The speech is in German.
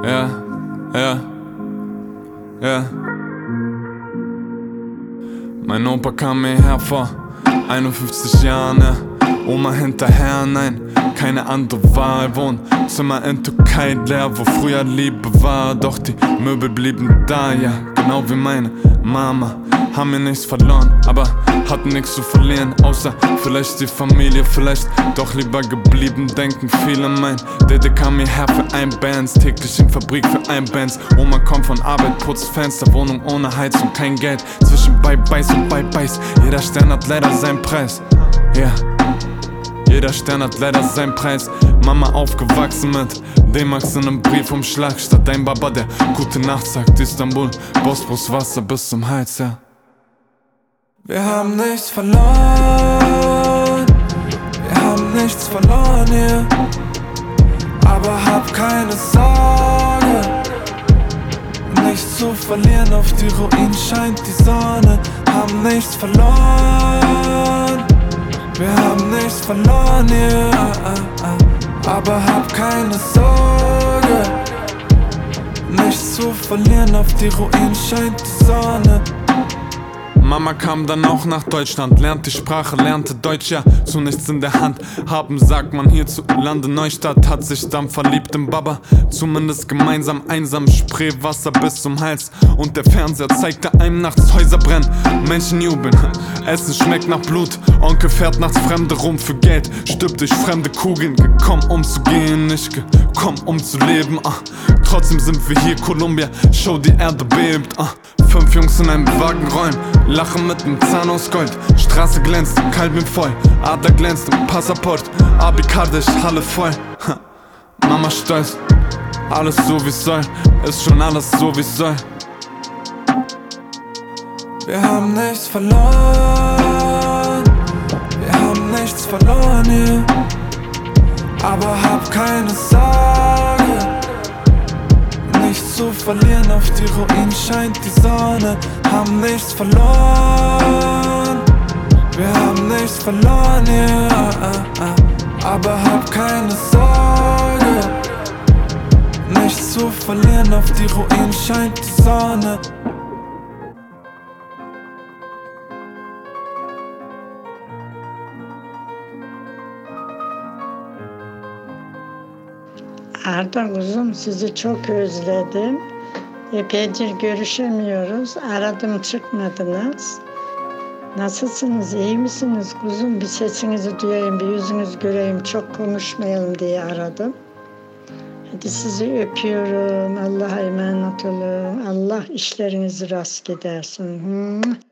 Ja, ja, ja. Mein Opa kam hierher vor 51 Jahren, ja. Oma hinterher, nein, keine andere Wahl. Wohnzimmer in Türkei leer, wo früher Liebe war. Doch die Möbel blieben da, ja, genau wie meine Mama. Haben mir nichts verloren, aber hatten nichts zu verlieren. Außer vielleicht die Familie, vielleicht doch lieber geblieben, denken viele. Mein Dede kam hierher für ein Bands, täglich in Fabrik für ein Bands. Oma kommt von Arbeit, putzt Fenster, Wohnung ohne Heizung, kein Geld. Zwischen Bye-Byes und Bye-Byes, jeder Stern hat leider seinen Preis. Ja, yeah. Jeder Stern hat leider seinen Preis. Mama aufgewachsen mit D-Max in einem Briefumschlag. Statt dein Baba, der gute Nacht sagt. Istanbul, Bosporus Wasser bis zum Hals, ja. Wir haben nichts verloren. Wir haben nichts verloren hier. Aber hab keine Sorge, nichts zu verlieren, auf die Ruinen scheint die Sonne. Haben nichts verloren. Wir haben nichts verloren hier, aber hab keine Sorge, nichts zu verlieren, auf die Ruinen scheint die Sonne. Mama kam dann auch nach Deutschland, lernt die Sprache, lernte Deutsch, ja, zu nichts in der Hand haben, sagt man hierzulande. Neustadt hat sich dann verliebt im Baba, zumindest gemeinsam einsam, Spreewasser bis zum Hals. Und der Fernseher zeigte einem nachts Häuser brennen, Menschen jubeln, Essen schmeckt nach Blut. Onkel fährt nachts Fremde rum für Geld, stirbt durch fremde Kugeln, gekommen um zu gehen, nicht gekommen um zu leben. Trotzdem sind wir hier, Columbia, Show, die Erde bebt. 5 Jungs in einem Wagen rollen, lachen mit nem Zahn aus Gold. Straße glänzt, Kalbin voll, Ader glänzt im Passaport. Abi Kardeş, Halle voll. Mama stolz, alles so wie soll, ist schon alles so wie soll. Wir haben nichts verloren. Wir haben nichts verloren hier, aber hab keine Sorge, nichts zu verlieren, auf die Ruinen scheint die Sonne. Haben nichts verloren. Wir haben nichts verloren hier, aber hab keine Sorge, nichts zu verlieren, auf die Ruinen scheint die Sonne. Arda kuzum, sizi çok özledim. Epeydir görüşemiyoruz. Aradım, çıkmadınız. Nasılsınız, iyi misiniz kuzum? Bir sesinizi duyayım, bir yüzünüzü göreyim. Çok konuşmayalım diye aradım. Hadi sizi öpüyorum. Allah'a emanet olun. Allah işlerinizi rast edersin.